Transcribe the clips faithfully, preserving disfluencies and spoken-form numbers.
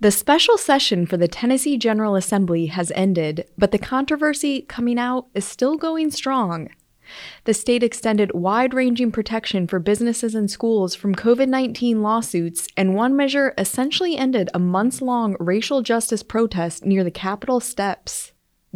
The special session for the Tennessee General Assembly has ended, but the controversy coming out is still going strong. The state extended wide-ranging protection for businesses and schools from covid nineteen lawsuits, and one measure essentially ended a months-long racial justice protest near the Capitol steps.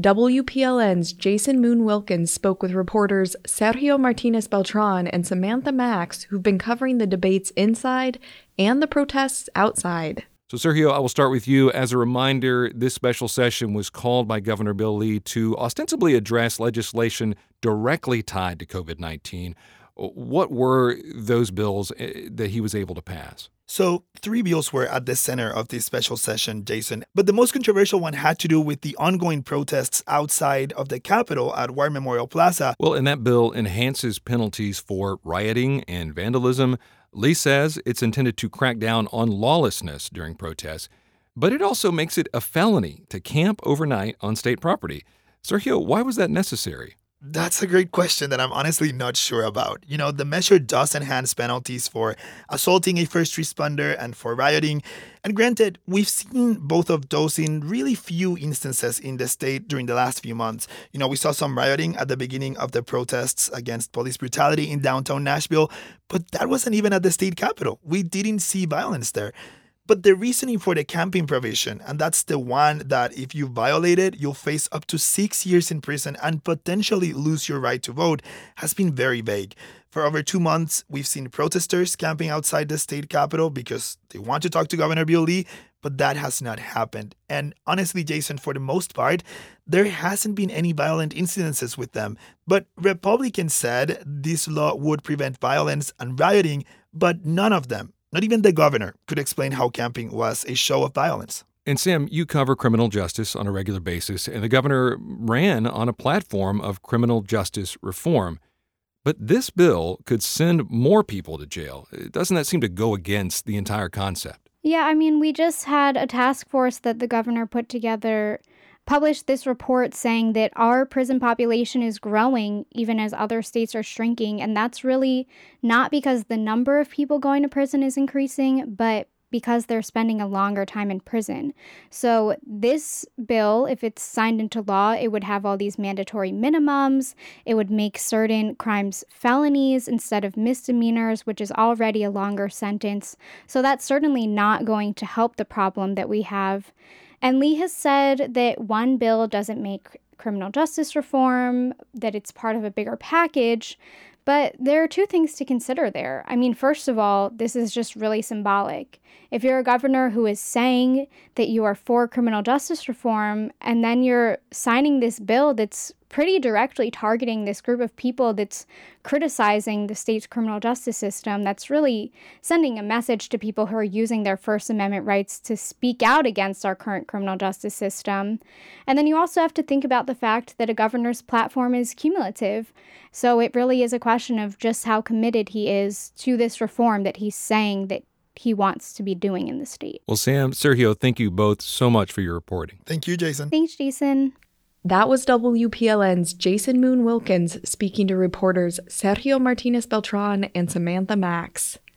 W P L N's Jason Moon Wilkins spoke with reporters Sergio Martinez Beltran and Samantha Max, who've been covering the debates inside and the protests outside. So, Sergio, I will start with you. As a reminder, this special session was called by Governor Bill Lee to ostensibly address legislation directly tied to covid nineteen. What were those bills that he was able to pass? So, three bills were at the center of this special session, Jason. But the most controversial one had to do with the ongoing protests outside of the Capitol at War Memorial Plaza. Well, and that bill enhances penalties for rioting and vandalism. Lee says it's intended to crack down on lawlessness during protests, but it also makes it a felony to camp overnight on state property. Sergio, why was that necessary? That's a great question that I'm honestly not sure about. You know, the measure does enhance penalties for assaulting a first responder and for rioting. And granted, we've seen both of those in really few instances in the state during the last few months. You know, we saw some rioting at the beginning of the protests against police brutality in downtown Nashville, but that wasn't even at the state capitol. We didn't see violence there. But the reasoning for the camping provision, and that's the one that if you violate it, you'll face up to six years in prison and potentially lose your right to vote, has been very vague. For over two months, we've seen protesters camping outside the state capitol because they want to talk to Governor Bill Lee, but that has not happened. And honestly, Jason, for the most part, there hasn't been any violent incidences with them. But Republicans said this law would prevent violence and rioting, but none of them, not even the governor, could explain how camping was a show of violence. And Sam, you cover criminal justice on a regular basis, and the governor ran on a platform of criminal justice reform. But this bill could send more people to jail. Doesn't that seem to go against the entire concept? Yeah, I mean, we just had a task force that the governor put together published this report saying that our prison population is growing even as other states are shrinking. And that's really not because the number of people going to prison is increasing, but because they're spending a longer time in prison. So this bill, if it's signed into law, it would have all these mandatory minimums. It would make certain crimes felonies instead of misdemeanors, which is already a longer sentence. So that's certainly not going to help the problem that we have. And Lee has said that one bill doesn't make criminal justice reform, that it's part of a bigger package. But there are two things to consider there. I mean, first of all, this is just really symbolic. If you're a governor who is saying that you are for criminal justice reform, and then you're signing this bill that's pretty directly targeting this group of people that's criticizing the state's criminal justice system, that's really sending a message to people who are using their First Amendment rights to speak out against our current criminal justice system. And then you also have to think about the fact that a governor's platform is cumulative. So it really is a question of just how committed he is to this reform that he's saying that he wants to be doing in the state. Well, Sam, Sergio, thank you both so much for your reporting. Thank you, Jason. Thanks, Jason. That was W P L N's Jason Moon Wilkins speaking to reporters Sergio Martinez Beltran and Samantha Max.